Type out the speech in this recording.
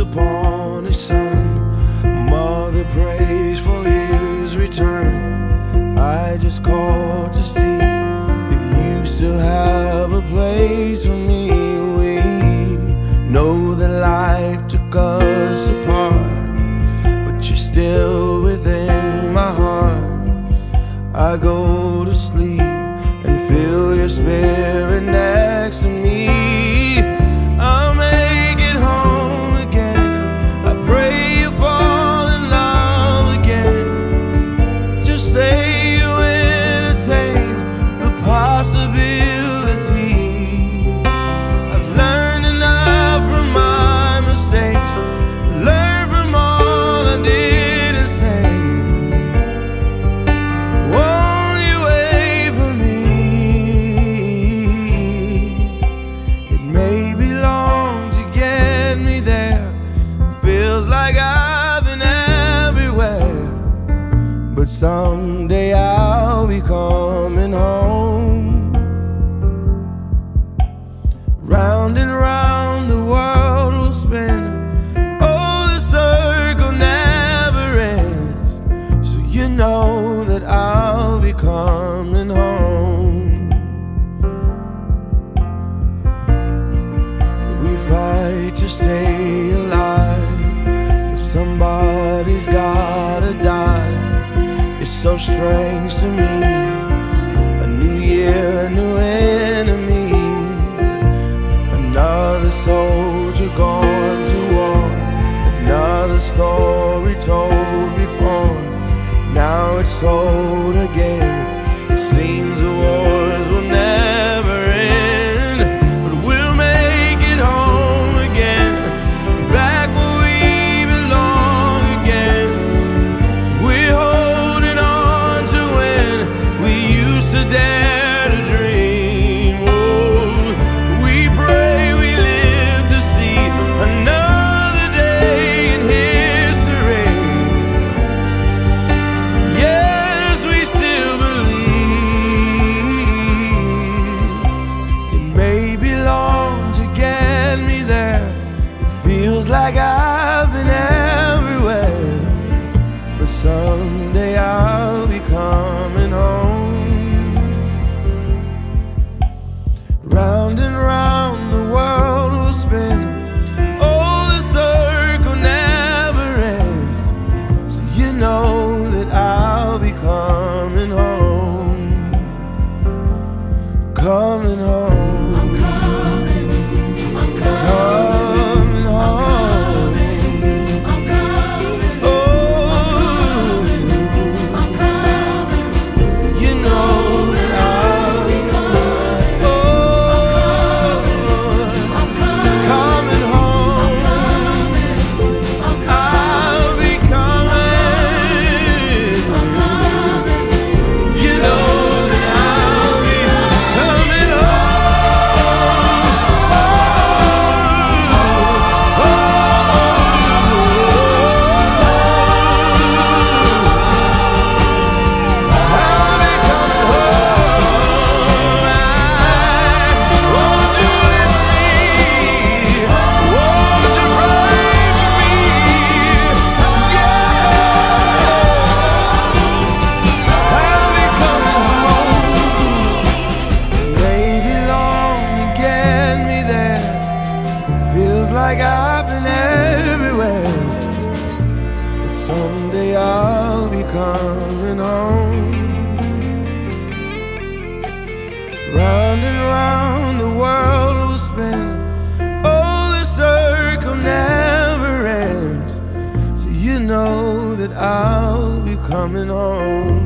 upon his son. Mother prays for his return. I just called to see if you still have a place for me. We know that life took us apart, but you're still within my heart. I go to sleep and feel your spirit next to me. I'll make it home again. I pray you fall in love again. Just say you entertain the possibility. I've learned enough from my mistakes, learned from all I didn't say. Won't you wait for me? It may be long to get me there. Feels like I've been everywhere, but someday I'll be coming home. Round and round the world will spin. Oh, the circle never ends. So you know that I'll be coming home. We fight to stay alive, but somebody's gotta die. It's so strange to me. A new year, a new enemy. Another soldier gone to war. Another story told before. Now it's told again. It seems the wars will never end, but we'll make it home again, back where we belong again. We're holding on to when we used to dare to dream. Oh, we pray we live to see another day in history. Yes, we still believe. It may be long to get me there. It feels like I've been everywhere, but someday I'll be coming home. Round and round the world will spin. Oh, the circle never ends. So you know that I'll be coming home. Coming home. I'm coming, I'm coming, Coming home. I'm coming, Oh, I'm coming, you know that I'll be coming. Oh, I'm coming, coming home. I'm I'll be coming. coming, You know that I'll be coming I'll be coming home. Won't you wait for me? Won't you pray for me? Yeah, I'll be coming home. Maybe long to get me there. Feels like I've been everywhere, but someday I'll be coming home. Round and round the world will spin. Oh, the circle never ends. So you know that I'll be coming home.